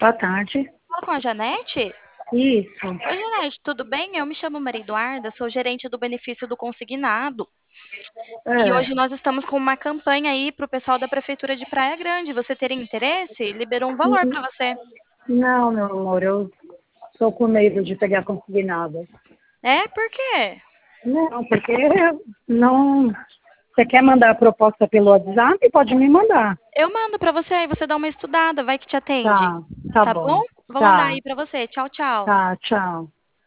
Boa tarde. Fala com a Janete? Isso. Oi, Janete, tudo bem? Eu me chamo Maria Eduarda, sou gerente do benefício do consignado. E É, hoje nós estamos com uma campanha aí para o pessoal da Prefeitura de Praia Grande. Você teria interesse? Liberou um valor para você. não, meu amor, eu estou com medo de pegar consignado. É? Por quê? Não, porque não. Você quer mandar a proposta pelo WhatsApp? Pode me mandar. Eu mando para você aí, você dá uma estudada, vai que te atende. Tá, tá Tá bom? bom. Vou mandar Tá, aí para você. Tchau, tchau. tá, tchau.